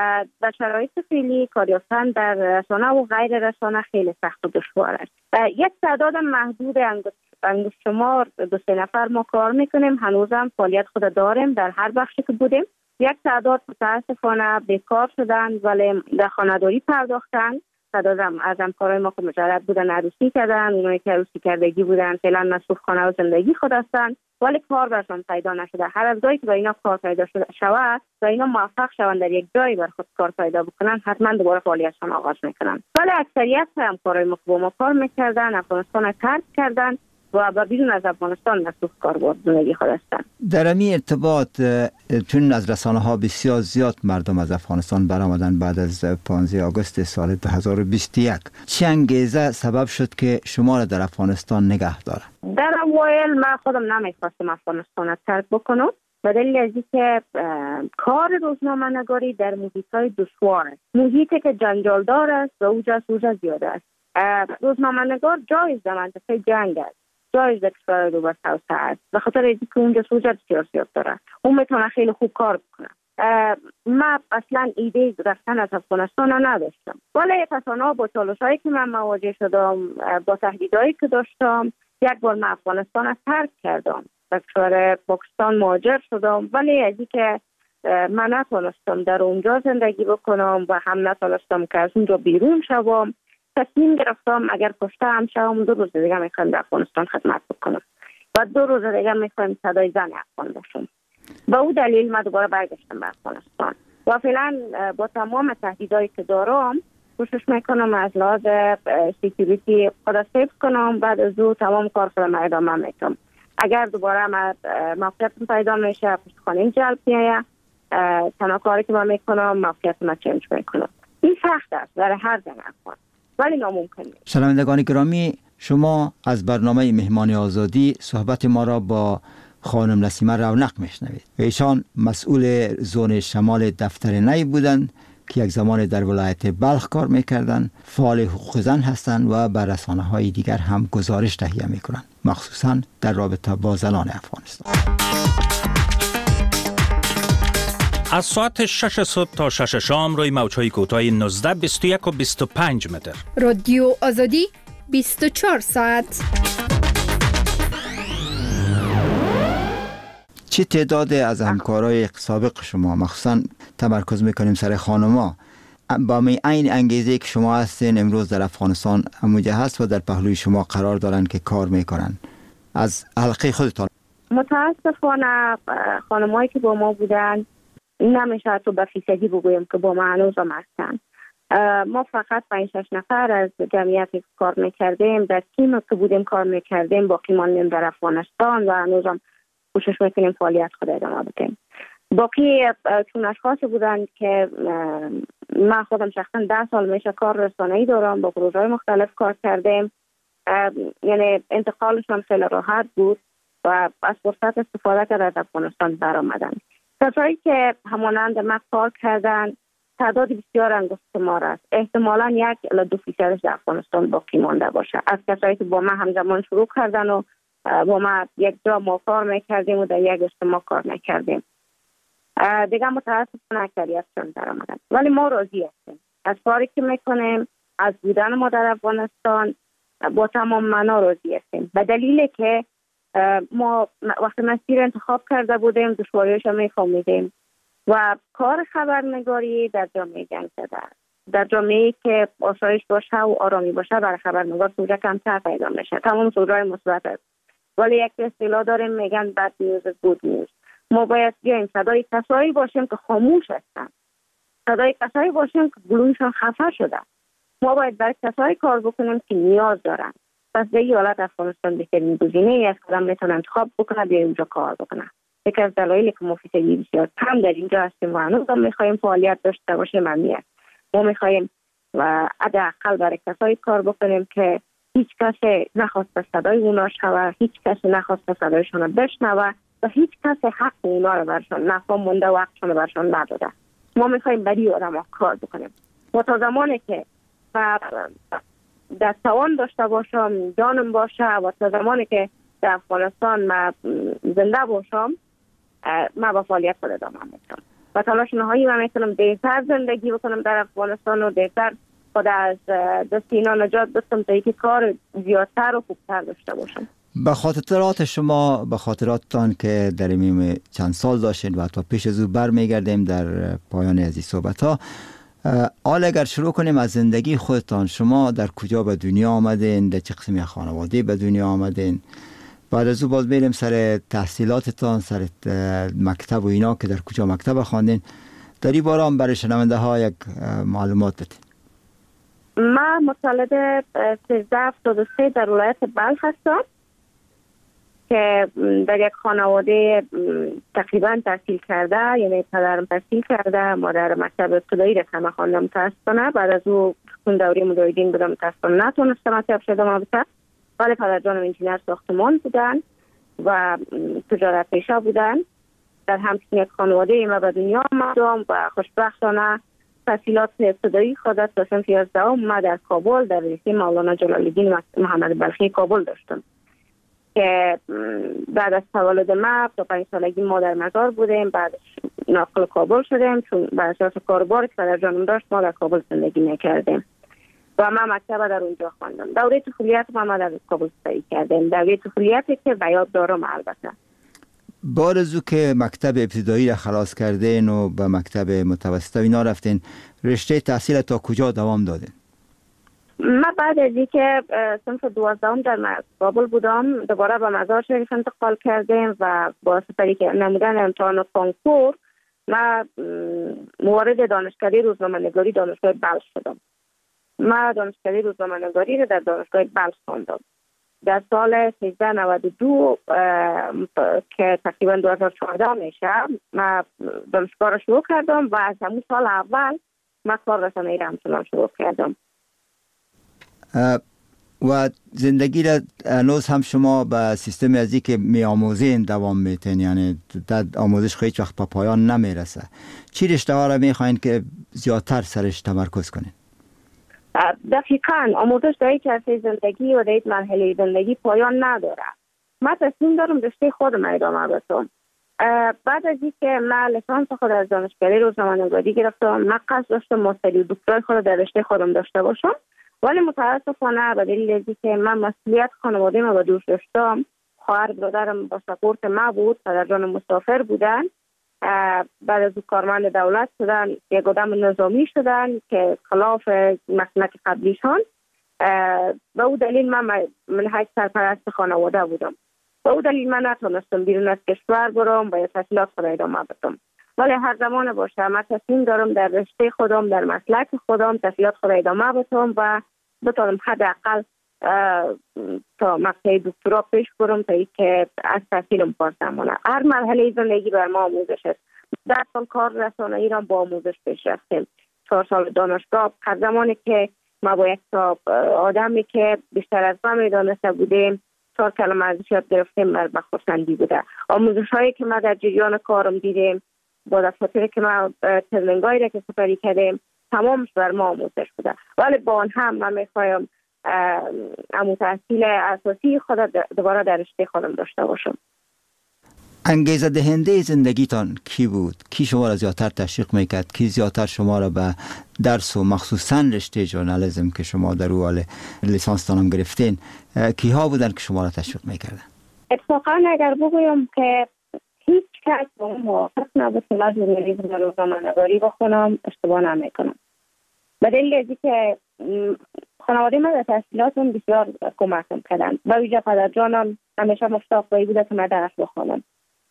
در شرایط فعلی کار یافتن در رسانه و غیر رسانه خیلی سخت و دشوار است. یک تعداد محدود انگشت شمار دو سه نفر ما کار میکنیم. هنوزم فعالیت خود داریم در هر بخشی که بودیم. یک تعداد متاسفانه بیکار شدن ولی در خانه‌داری پرداختن دادم از همکارای ما که مجرد بودن عروسی کردن، اونایی که عروسی کردگی بودن فعلا مسئول خانه و زندگی خود هستن، ولی کار برشان پیدا نشده. هر از جایی که با اینا کار پیدا شده شود و اینا موفق شوند در یک جایی بر خود کار پیدا بکنن، حتما دوباره فعالیتشان آغاز میکنن. ولی اکثریت همکارای ما که با ما کار میکردن افغانستان ترک کردن و با بیرون از افغانستان مسئول کار بود زندگی خود هستن. در این ارتباط چون از رسانه ها بسیار زیاد مردم از افغانستان برآمدن بعد از پانزده آگوست سال دو هزار و بیست و یک، چه انگیزه سبب شد که شما را در افغانستان نگه داره؟ در اوایل من خودم نمیخواستم افغانستان ترک بکنم به دلیل از اینکه کار روزنامه نگاری در محیط‌های دشوار است، محیطی که جنجالدار است و اوجا سوژه زیاد است. روزنامه نگار جایز در منطقه جنگ است، جایز در کشور رو بر توسعه است، به خاطر اینکه اونجا سوژه بسیار زیاد داره، اون میتونه خیلی خوب کار بکنه. من اصلا ایده رفتن از افغانستان نداشتم، ولی پسانا با چالش‌هایی که من مواجه شدم، با تهدیدهایی که داشتم، یک بار من افغانستان را ترک کردم، به کشور پاکستان مهاجر شدم. ولی از اینکه من نتونستم در اونجا زندگی بکنم و هم نتونستم که از اونجا بیرون شوم، تصمیم گرفتم اگر کشته هم شوم دو روز دیگه میخوایم در افغانستان خدمت بکنم و دو روز دیگه میخوایم صدای زن افغان باشم. با او دلیل من دوباره برگشتم به افغانستان و فعلا با تمام تهدیدایی که دارم کوشش میکنم از لحاظ سکیوریتی خود سیف کنم. بعد از او تمام کار خودم ادامه میدم. اگر دوباره موقعیت پیدا میشه پشتخانه جلب میایه، تنها کاری که من میکنم موقعیت ما چنج میکنم. این سخت است برای هر زن افغان ولی ناممکن نیست. شنوندگان گرامی، شما از برنامه مهمان آزادی صحبت ما را با خانم نسیمه رونق میشنوید. ایشان مسئول زون شمال دفتر نی بودند که یک زمان در ولایت بلخ کار میکردند، فعال حقوق زن هستند و بر رسانه های دیگر هم گزارش تهیه میکنند، مخصوصا در رابطه با زنان افغانستان. از ساعت شش صبح تا شش شام روی موج‌های کوتاه نوزده، بیست و یک و بیست و پنج متر. رادیو آزادی بیست و چهار ساعت. چه تعداد از همکارای سابق شما، مخصوصا تمرکز میکنیم سر خانما، با می این انگیزه که شما هستین امروز در افغانستان همونجا هست و در پهلوی شما قرار دارن که کار میکنن، از حلقه خودتان؟ متاسفانه خانمایی که با ما بودن نمیشه تو به فیصدی بگویم که با ما هنوز هم هستن. ما فقط پنج شش نفر از جمعیتی که کار میکردیم در تیم که بودیم کار میکردیم باقی ماندیم در افغانستان و هنوز هم کوشش میکنیم فعالیت خود ادامه بدیم. باقی چون اشخاصی بودن که من خودم شخصا ده سال میشه کار رسانه‌ای دارم، با پروژه‌های مختلف کار کردیم، یعنی انتقالشون خیلی راحت بود و از فرصت استفاده کرده از افغانستان برآمدن. کسایی که همانند ما کار کردن تعداد بسیار انگشتمار است، احتمالاً یک الی دو فیصدش در افغانستان باقی مانده باشه. از کسایی که با ما همزمان شروع کردن و با ما یک جا ما کار میکردیم و در یک اجتماع کار میکردیم، دیگه متاسفانه اکثریتشون در آمدن. ولی ما راضی هستیم از کاری که میکنیم، از بودن ما در افغانستان با تمام معنا راضی هستیم، به دلیلی که ما وقتی مسیر انتخاب کرده بودیم دشواریش هم میفهمیدیم و کار خبرنگاری در جامعه جنگ زده است. در جامعه‌ای که آسایش باشه و آرامی باشه برای خبرنگار سوژه کمتر پیدا میشه. تمام سوژه‌های مثبت است، ولی یک اصطلاح داریم میگن بد نیوز گود نیوز. ما باید بیایم صدای کسایی باشیم که خاموش هستن، صدای کسایی باشیم که گلویشون خفه شده. ما باید برای کسایی کار بکنیم که نیاز دارن. پس به این حالت افغانستان بهترین گزینه است که آدم میتونه انتخاب بکنه بیا اینجا کار بکنه. یکی از دلایلی که ما فیصدی بسیار کم در اینجا هستیم و هنوز هم میخوایم فعالیت داشته باشیم همین است. ما میخوایم و حداقل برای کسایی کار بکنیم که هیچ کسی نخواسته صدای اونا شوه، هیچ کسی نخواسته صدایشون بشنوه و هیچ کسی حق اونا رو برشان نفهم مونده و حقشون رو برشان نداده. ما میخوایم برای آدم کار بکنیم و تا زمانی که در توان داشته باشم، جانم باشه و تا زمانی که در افغانستان ما زنده باشم ما با فعالیت خود ادامه میدم و تلاش نهایی من میکنم دیرتر زندگی بکنم در افغانستان و دیرتر خود از دست اینا نجات بدم تا اینکه کار زیادتر و خوبتر داشته باشم. به خاطرات شما، به خاطراتتان که در این چند سال داشتین و تا پیش از او برمیگردیم در پایان از این صحبت ها، حال اگر شروع کنیم از زندگی خودتان، شما در کجا به دنیا آمدین؟ در چه قسمی خانواده به دنیا آمدین؟ بعد از او باز بریم سر تحصیلاتتان، سر مکتب و اینا که در کجا مکتب خواندین. در این باره هم برای شنونده ها یک معلومات بدین. من متولد سیزده هفتاد و سه در ولایت بلخ هستم که در یک خانواده تقریبا تحصیل کرده، یعنی پدرم تحصیل کرده، مادر مکتب ابتدایی را هم خواندم متاسفانه. بعد از او اون دوره مجاهدین بودم، متاسفانه نتونستم مکتب شدم البته، ولی پدرجانم انجینر ساختمان بودن و تجارت پیشه بودن. در همچین یک خانواده ما به دنیا آمدم و خوشبختانه تحصیلات ابتدایی خودم تا صنف یازدهم ما در کابل در رشته مولانا جلال الدین محمد بلخی کابل داشتم که بعد از تولد ما تا پنج سالگی ما در مزار بودیم. بعد ناقل کابل شدیم چون بر اساس کاربار که پدرجانم داشت ما در کابل زندگی میکردیم و من مکتب در اونجا خواندم. دوره طفولیت ما در کابل سپری کردیم، دوره طفولیتی که به یاد دارم. البته بارزو که مکتب ابتدایی را خلاص کردین و به مکتب متوسط اینا رفتین، رشته تحصیل تا کجا دوام دادین؟ من بعد از اینکه صنف دوازدهم در کابل بودم دوباره به مزار شریف انتقال کردیم و با سپری که نمودن امتحان کنکور من موارد دانشکده روزنامه‌نگاری دانشگاه بلخ شدم. من دانشکده روزنامه‌نگاری را در دانشگاه بلخ خواندم. در سال سیزده نود و دو که تقریبا دو هزار و چهارده میشه من دانشگاه را شروع کردم و از همون سال اول من کار رسانه‌ای را همچنان شروع کردم. و زندگی را هنوز هم شما به سیستم ازی که می آموزین دوام میتین، یعنی در آموزش خیلی وقت به پایان نمیرسه. چی رشته ها را میخواین که زیادتر سرش تمرکز کنین؟ دقیقاً آموزش در یک عرصه زندگی و در یک مرحله زندگی پایان نداره. من تصمیم دارم رشته خودم ادامه بدم. بعد از اینکه من لیسانس خود از دانشکده روزنامه‌نگاری گرفتم، من قصد داشتم ماستری و دکترای خود در رشته خودم داشته باشم، ولی متاسفانه به دلیل اینکه من مسئولیت خانواده ما به دوش داشتم، خواهر برادرم با سپورت ما بود، پدرجانم مسافر بودن، بعد از کارمند دولت شدن، یک آدم نظامی شدن که خلاف مسلک قبلیشان. به او دلیل من منهج سرپرست خانواده بودم. به او دلیل من نتونستم بیرون از کشور برم و تحصیلات خود ادامه بدم. ولی هر زمان باشه من تصمیم دارم در رشته خودم، در مسلک خودم تحصیلات خود ادامه بدم و بتونم حداقل تا مقطع دکترا پیش برم تا اینکه از تحصیلم پاس نمانه. هر مرحله زندگی بر ما آموزش است. در سال کار رسانه‌ای را با آموزش پیش رفتیم. چهار سال دانشگاه، هر زمانی که ما با یک آدمی که بیشتر از ما میدانسته بودیم چهار کلمه ازش یاد گرفتیم، بر بخورسندی بوده. آموزش هایی که ما در جریان کارم دیدیم با دفاتری که ما ترنینگایی را که سپری کردیم تمامش بر ما آموزش بوده. ولی با آن هم من میخوایم امو تحصیل اساسی خود دوباره در رشته خودم داشته باشم. انگیزه دهنده زندگیتان کی بود؟ کی شما را زیادتر تشویق میکرد؟ کی زیادتر شما را به درس و مخصوصا رشته ژورنالیسم که شما در او حال لیسانس تانم گرفتین، کی ها بودن که شما را تشویق میکردن؟ اتفاقا اگر بگویم که هیچ کس با اون موافق نبود که من ژورنالیسم در روزنامه‌نگاری بخونم، اشتباه نمیکنم. به دلیل اینکه خانواده من در تحصیلاتم بسیار کمکم کردن و ویژه پدرجانم همیشه مشتاق بوده که من درس بخونم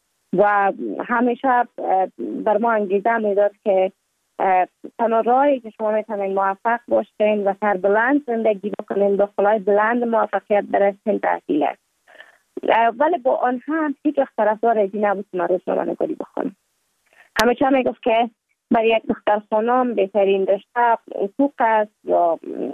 و همیشه بر ما انگیزه میداد که تنها راهی که شما میتونید موفق باشین و سر بلند زندگی بکنین، با بالای بلند موفقیت برسین، تحصیل است. ولی با آن هم هیچ وقت طرفدار ازی نبود که من روزنامه‌نگاری بخونم. همیشه میگفت که برای یک دختر خانم بهترین رشته حقوق است یا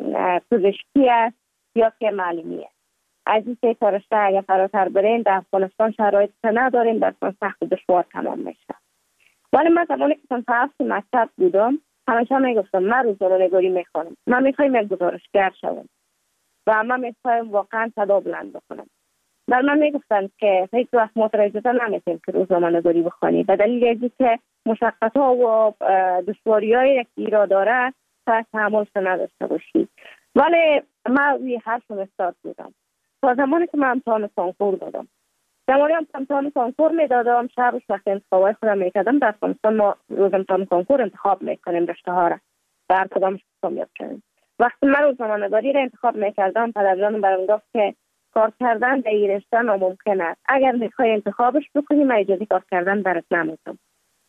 پزشکی است یا که معلمی است. از این سه تا رشته اگر فراتر برین در افغانستان شرایط نداریم، در سخت و دشوار تمام میشه. ولی من زمانی که صنف هفت مکتب بودم همیشه میگفتم من روزنامه‌نگاری میخوانم، من میخوایم یک گزارشگر شوم و من میخوایم واقعا صدا بلند بکنم. در من میگفتن که هیچ وقت مترجمه نمیتونیم که روزنامه‌نگاری بخونی به دلیل اینکه مشقت‌ها و دشواری‌هایی که ایراد داره تا تحملش نداشته باشی. ولی من روی حرفم استاد بودم تا زمانی که من امتحان کنکور دادم. زمانی هم امتحان کنکور میدادم، شبش وقت انتخابای خودم میکردم. در افغانستان ما روز امتحان کنکور انتخاب میکنیم رشته ها را در کدامش کامیاب شدیم. وقتی من روزنامه‌نگاری را انتخاب میکردم پدرجانم برام گفت که کار کردن در این رشته ناممکن است. اگر میخوای انتخابش بکنی من اجازه کار کردن برات نمیدم.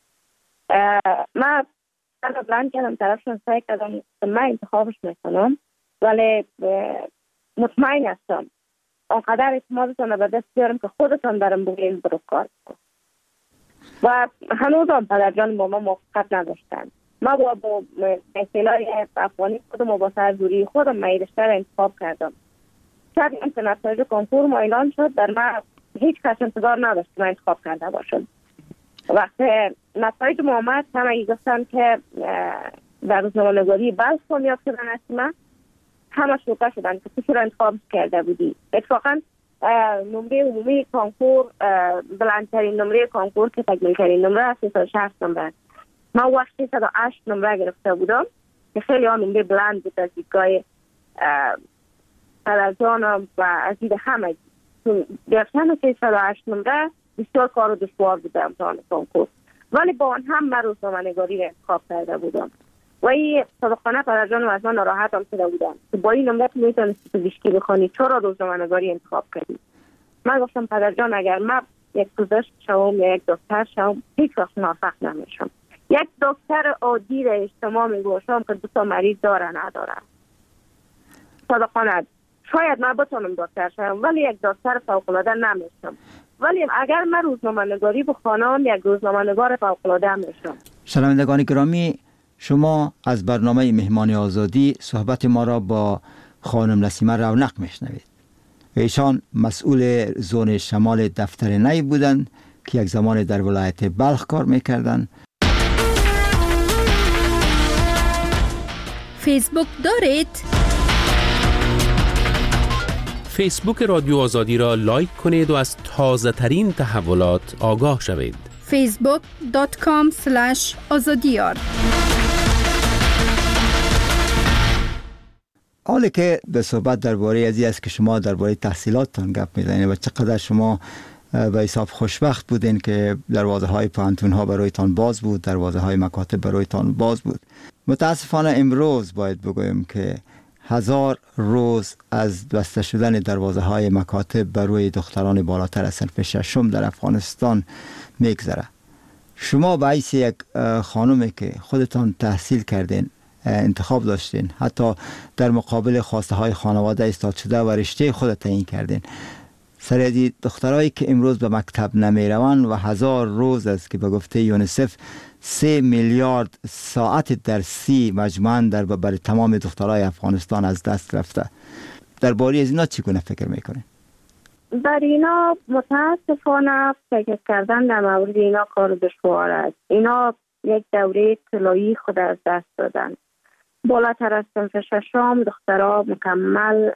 من انا بلند کردم طرفشون سعی کردم من انتخابش میکنم، ولی مطمئن هستم آنقدر اعتمادتان به دست بیارم که خودتان برام بگویید برو کار کن. و هنوز هم پدرجان با ما موافقت نداشتن. ما با با اصطلاح افغانی خودم و با سرزوری خودم من رشته را انتخاب کردم. شب که نتایج کنکور ما اعلان شد در من هیچ کس انتظار نداشت من انتخاب کرده باشم. وقتی نتایج ما آمد همه گفتن که در روزنامه‌نگاری بلخ کامیاب شدن است، من همه شوکه شدن که تو چرا انتخاب کرده بودی. اتفاقا نمره عمومی کنکور بلندترین نمره کنکور که تکمیل ترین نمره سیصد و شصت نمره، ما وقت سیصد و هشت نمره گرفته بودم که خیلی ها نمره بلند بود از دیدگاه پدرجانم و از دید همه. گرفتن سیصد و هشت نمره بسیار کار و دشوار بوده امتحان کنکور، ولی با آن هم من روزنامه‌نگاری را انتخاب کرده بودم و این صادقانه پدرجانم از من ناراحت هم شده بودم که با این نمره میتونستی پزشکی بخوانی، چرا روزنامه‌نگاری انتخاب کردی؟ من گفتم پدرجان اگر من یک پزشک شوم یا یک دکتر شوم هیچ وقت موفق نمیشم. یک دکتر عادی را اجتماع میگوشم که دو تا مریض داره نداره. صادقانه شاید من بتونم دکتر شوم ولی یک دکتر فوق‌العاده نمیشم، ولی اگر من روزنامه‌نگاری بخوانم یک روزنامه‌نگار فوق‌العاده میشم. شنوندگان گرامی، شما از برنامه مهمان آزادی صحبت ما را با خانم نسیمه رونق میشنوید. ایشان مسئول زون شمال دفتر نی بودند که یک زمان در ولایت بلخ کار میکردند. فیسبوک دارید؟ فیسبوک رادیو آزادی را لایک کنید و از تازه ترین تحولات آگاه شوید. فیسبوک دات کام اسلش آزادیار. حالا که به صحبت درباره ازی است که شما درباره تحصیلاتتان گپ میزنید و چقدر شما به حساب خوشبخت بودین که دروازه های پانتون ها برایتان باز بود، دروازه های مکاتب برایتان باز بود. متاسفانه امروز باید بگویم که هزار روز از بسته شدن دروازه های مکاتب برای دختران بالاتر از صنف ششم در افغانستان میگذره. شما به حیث یک خانومی که خودتان تحصیل کردین، انتخاب داشتین، حتی در مقابل خواسته های خانواده ایستاد شده و رشته خود تعیین کردین، سر از دخترایی که امروز به مکتب نمی روند و هزار روز است که به گفته یونیسف سه میلیارد ساعت درسی مجموعاً در برای تمام دخترای افغانستان از دست رفته. درباره از اینا چگونه فکر میکنین؟ در اینا متاسفانه فکر کردن در مورد اینا کار دشوار است. اینا یک دوره طلایی خود از دست دادن. بالاتر از صنف ششم دخترها مکمل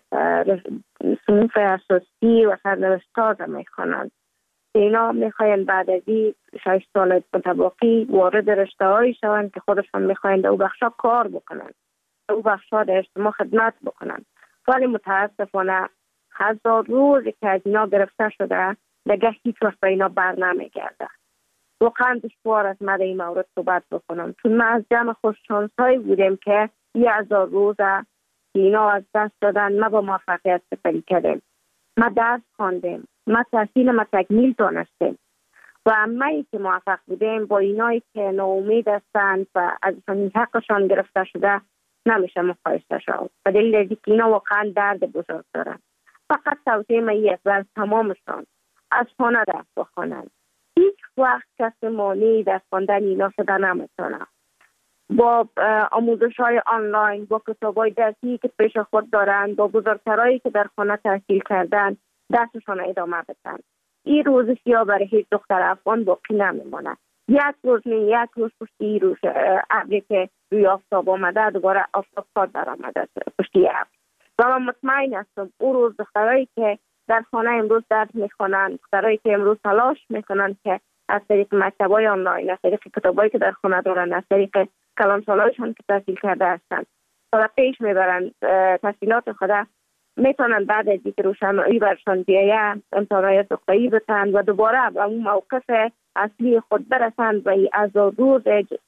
صنف اساسی و سرنوشت‌ها میخوانند. اینا میخواین بعد از این شش سال متباقی وارد رشته هایی شوند که خودشان میخواین در او بخشا کار بکنند، در او بخشا در اجتماع خدمت بکنند. ولی متاسفانه هزار روزی که از اینا گرفته شده دیگه هیچ وقت به اینا بر نمیگرده. واقعا دشوار از من این مورد صحبت بکنم، چون ما از جمع خوششانس هایی بودیم که یه هزار روزه اینا از دست دادن، ما با موفقیت سپری کردیم، ما درس خواندیم، ما تحصیل ما تکمیل دانستیم و همه‌ای که موفق بودیم با اینایی که ناامید هستند و ازشان حقشان گرفته شده نمیشه مقایسه شد. به دلیل اینکه اینا واقعا درد بزرگ دارن. فقط توصیه من است از تمامشان از خانه درس بخوانند. هیچ وقت کسی مانعی در خواندن اینا شده نمیتونه. با آموزش های آنلاین، با کتاب های درسی که پیش خود دارند، با بزرگترایی که در خانه تحصیل کردن درسشان ادامه بدن. این روز سیاه برای هیچ دختر افغان باقی نمیمونه. یک روز نه یک روز پشتی روز ابری که روی آفتاب آمده دوباره آفتاب خود در آمده پشتی ابر. و من مطمئن هستم اون روز دخترایی که در خانه امروز درس میخوانند، دخترایی که امروز تلاش میکنند که از طریق مکتب‌های آنلاین، از طریق کتابایی که در خانه دارن، از طریق کلانسالایشان که تحصیل کرده هستند تا پیش میبرند تحصیلات خود، میتونن بعد از اینکه روشنایی برشان بیایه امتحانات نقطه‌ای بتن و دوباره به اون موقف اصلی خود برسند و از روز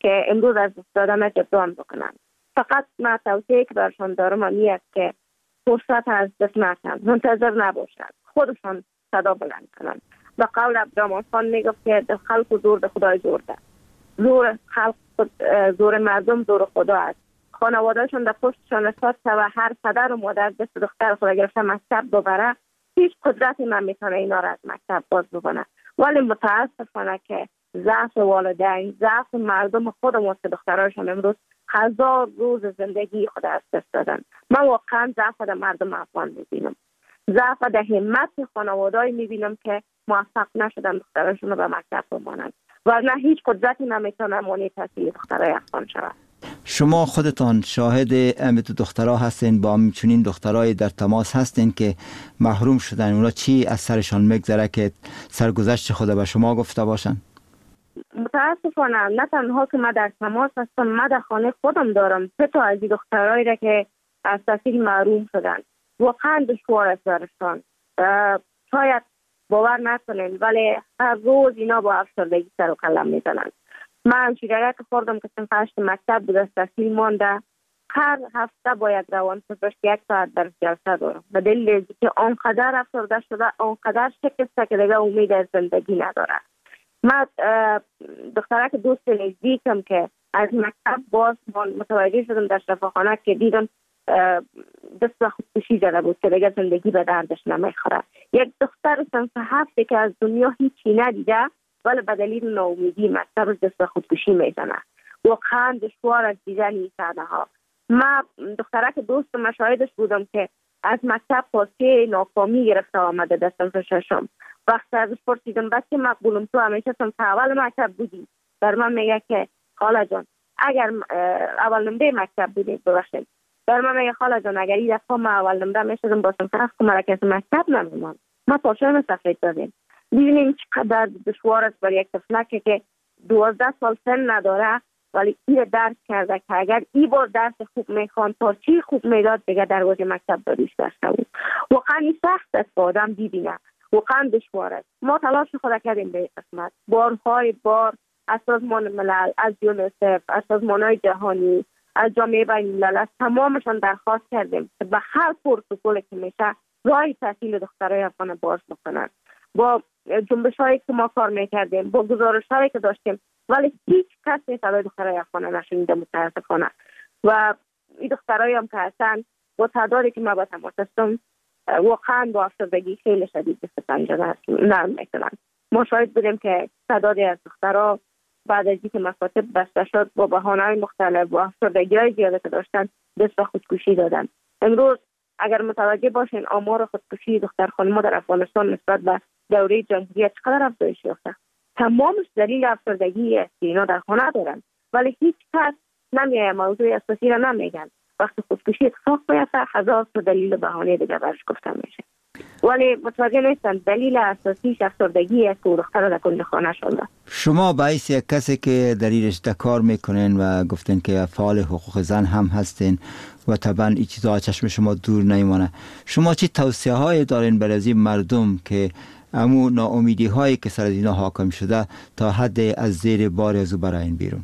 که امروز از دست دادن جبران بکنن. فقط ما توصیه که برشان دارم اینه که فرصت از دست ندن، منتظر نباشن، خودشان صدا بلند کنن. به قول عبدالرحمن خان میگفت که در خلق و زور در خدای زور ده. زور خلق زور مردم زور خدا است. خانوادهشون در پشتشان اساس و هر پدر و مادر دست دختر خود گرفته مکتب ببره، هیچ قدرتی نمیتونه اینا را از مکتب باز بکنه. ولی متاسفانه که ضعف والدین، ضعف مردم خودمون که دخترایشون امروز هزار روز زندگی خود از دست دادن. من واقعا ضعف در مردم افغان میبینم، ضعف در همت خانواده‌ای میبینم که موفق نشدن دخترایشون رو به مکتب بمانند، ورنه هیچ قدرتی نمیتونه مانع تحصیل دخترای افغان شود. شما خودتان شاهد امت دخترها هستین، با همچنین دخترای در تماس هستین که محروم شدن، اونا چی از سرشان میگذره که سرگذشت خود به شما گفته باشن؟ متاسفانه نه تنها که من در تماس هستم، من در خانه خودم دارم سه تا از این دخترایی را که از تحصیل محروم شدن. واقعا دشوار است برشان. شاید باور نکنین ولی هر روز اینا با افسردگی سر و کله میزنن. من شیرک خوردم که صنف هشت مکتب بود، از تحصیل مانده. هر هفته باید روان پزشک یک ساعت در جلسه دارم به دلیل که آنقدر افسرده شده، آنقدر شکسته که دیگه امید از زندگی نداره. من دخترک دوست نزدیکم که از مکتب باز متوجه شدم در شفاخانه که دیدم دست به خودکشی زده بود که دیگه زندگی به دردش نمیخوره. یک دختر صنف هفته که از دنیا هیچی ندیده ولی به دلیل ناامیدی مکتب دست به خودکشی میزنه. واقعا دشوار از دیدن این صحنه ها. من دخترک دوست مشاهدش بودم که از مکتب پاسه ناکامی گرفته آمده در صنف ششم. وقتی ازش پرسیدم بچه مقبولم تو همیشه صنف اول مکتب بودی؟ بر من میگه که خاله جان اگر اول نمره مکتب بودی ببخشید. بر من میگه خاله جان اگر این دفعه ما اول نمره میشدم با صنف هفت مرکز مکتب نمیمان. ما پاشم سفید دادیم. ببینیم چقدر دشوار است برای یک طفلک که دوازده سال سن نداره ولی این درس کرده که اگر این بار درس خوب میخوان تا چی خوب میداد دیگه دروازه مکتب داریش داشته بود. واقعا این سخت است که آدم ببینه، واقعا دشوار است. ما تلاش خود کردیم به قسمت بارهای بار از سازمان ملل، از یونیسف، از سازمانهای جهانی، از جامعه بین الملل، از تمامشان درخواست کردیم که به هر پروتکلی که میشه راه تحصیل دخترای افغان باز بکنن. با جنبش هایی که ما کار میکردیم، با گزارش هایی که داشتیم ولی هیچ کس صدای دخترای افغان نشنیده متاسفانه. و این دخترایی هم که هستن با تعدادی که ما با تماس هستم واقعا با افسردگی خیلی شدید دست پنجه نرم میکنن. ما شاهد بودیم که تعدادی از دخترها بعد از اینکه مکاتب بسته شد با بهانه‌های مختلف با افسردگی های زیاده که داشتن دست به خودکشی دادن. امروز اگر متوجه باشین آمار خودکشی دختر خانم‌ها در افغانستان نسبت به دوره جمهوریت چقدر افزایش یافته. تمامش دلیل افسردگی است که اینا در خانه دارن ولی هیچ کس نمیاد موضوع اساسی را نمیگن. وقتی خودکشی اتفاق بیفته هزار تا دلیل و بهانه دیگه برش گفته میشه ولی متوجه نیستن دلیل اساسیش افسردگی است که دختر در کنج خانه شده. شما به حیث یک کسی که در این رشته کار میکنین و گفتین که فعال حقوق زن هم هستین و طبعا این چیزها چشم شما دور نمیمانه، شما چی توصیه هایی دارین برای مردم که امو ناامیدی هایی که سر اینا حاکم شده تا حد از زیر بار از او براین بیرون؟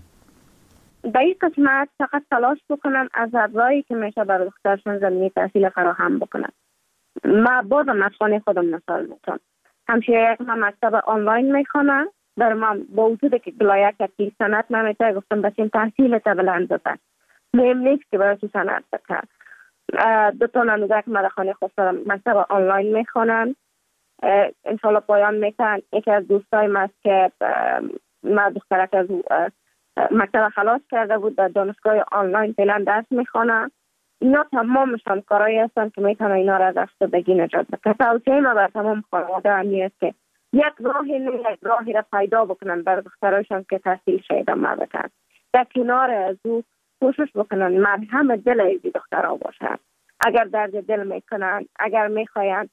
در این قسمت فقط تلاش بکنن از راهی که میشه برای دخترشون زمینه تحصیل فراهم بکنن. ما بازم از خانه خودم مثال میتونم. همشه یک من مکتب آنلاین میخوانم. در من با وجود که بلایت که سنت نمیشه گفتم بچین تحصیل تا بلند بزن. مهم نیست که برای تو سنت بکن. دو تا نموده که من در خانه خودم مکتب آنلاین میخوانم. انشالله پایان میکنن. یکی از دوستای من است که من دخترک از مکتب خلاص کرده بود در دانشگاه آنلاین فعلا درس میخوانم. اینا تمامشان کارایی هستن که میتونن اینا را از افسردگی نجات بدن. توصیه ما بر تمام خانواده همی است که یک راهی نه یک راهی را پیدا بکنن برای دخترایشان که تحصیل شده مردن. در کنار از او کوشش بکنن مرهم دل از دخترها باشن. اگر درد دل میکنن، اگر میخواین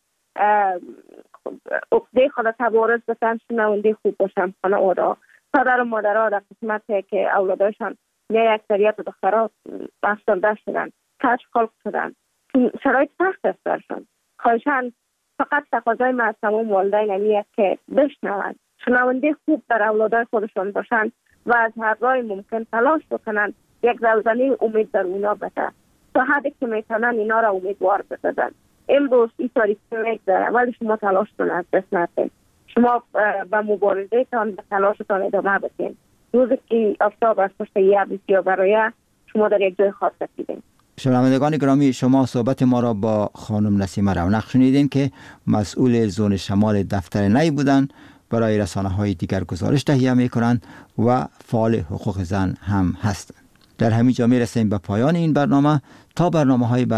عقده خود تبارز بسن، شنونده خوب باشن خانواده. پدر و مادرها در قسمتی که اولاداشان نه اکثریت دخترها افسرده شدن، کشف خلق شدن، شرایط سخت است برشان. خواهشان فقط تقاضای ما از تمام والدین همی است که بشنوند، شنونده خوب در اولادای خودشان باشن و از هر راه ممکن تلاش بکنن یک زلزله امید در اونا بده تا حدی که میتونن اینا را امیدوار بسازن. امروز این تاریخی میگذره ولی شما تلاش کنید، از دست ندید. شما به مبارزه تان به تلاشتان ادامه بدین. روزی که آفتاب از پشت یه بسیار برای شما در یک جای خاص رسیدین. شنوندگان گرامی، شما صحبت ما را با خانم نسیمه رونق شنیدین که مسئول زون شمال دفتر نی بودند. برای رسانه های دیگر گزارش تهیه می کنند و فعال حقوق زن هم هستند. در همین جا می رسیم به پایان این برنامه. تا برنامه های